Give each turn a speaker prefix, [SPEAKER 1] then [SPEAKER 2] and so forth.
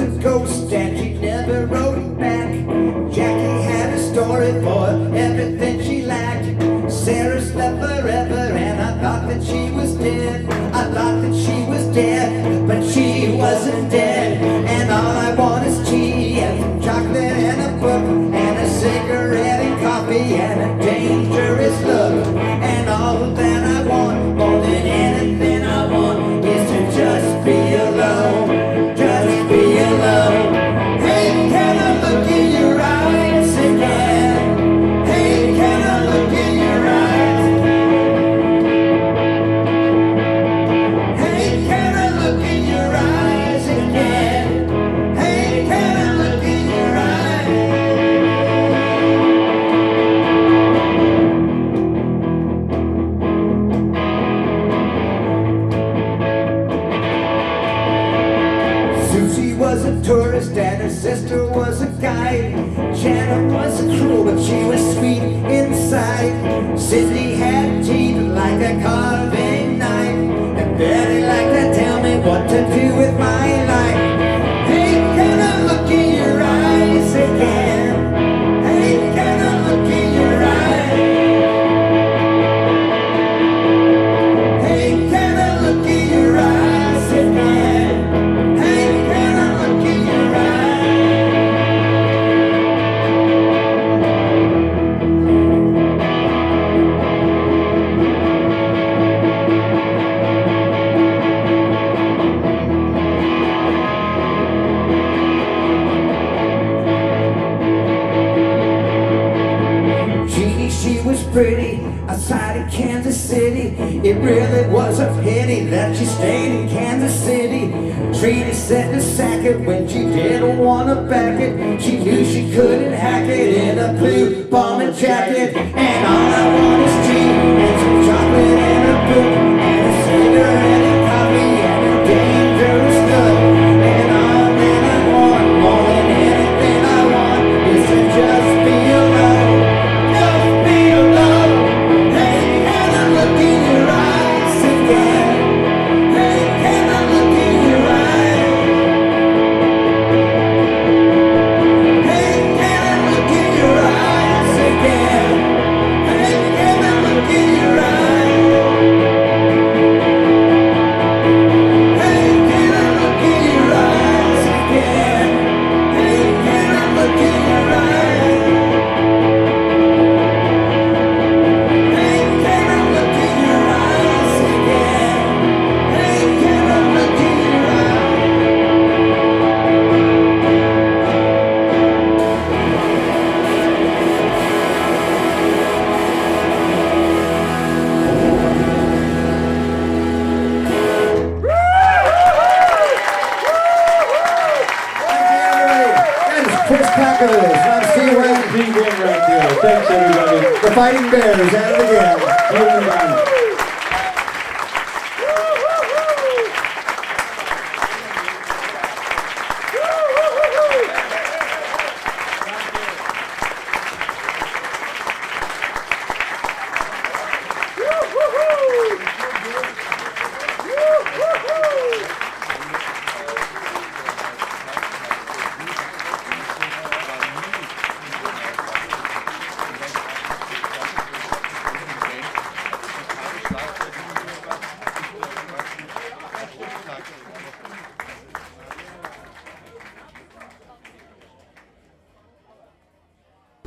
[SPEAKER 1] a ghost and she never wrote back. Jackie had a story for everything she lacked. Sarah slept forever and I thought that she was dead. I thought that she was dead, but she wasn't dead. And all I want is tea and some chocolate and a book and a cigarette and coffee and a dangerous look. And all that I want, more than anything I want, is to just be alone, just be alone. Hey, can I look in your eyes again? Hey, can I look in your eyes? Hey, can I look in your eyes again? Hey, can I look in your eyes? Susie was a tourist and her sister was a guide. Janet was a cruel but she was sweet inside. Cindy had teeth like a carving knife, and Betty liked to tell me what to do with my life. Hey, can I look in your eyes again? Hey, can I look in your eyes? Hey, can I look in your eyes again? Hey, can I look in your Jeannie, she was pretty outside of Kansas City. It really was a pity that she stayed in Kansas City. Trini said to sack it when she didn't want to back it. She knew she couldn't hack it in a blue bomber jacket. And all I want is tea and some chocolate and a book and a cigarette and coffee and a dangerous look. And all that I want, more than anything I want, is to just be alone. Just be alone. Hey, can I look in your eyes again? Hey, can I look in your eyes? Hey, can I look in your eyes again? Hey, can I look in your eyes? Hey, can I look in your eyes again? Hey, can I look in your eyes? Hey, can I look in your eyes again? Hey, can I look in your eyes? That is Chris Packers. I'm Steve Wayne.
[SPEAKER 2] Big win right there. Thanks, everybody.
[SPEAKER 1] The Fighting Bears at it again.
[SPEAKER 2] Well done.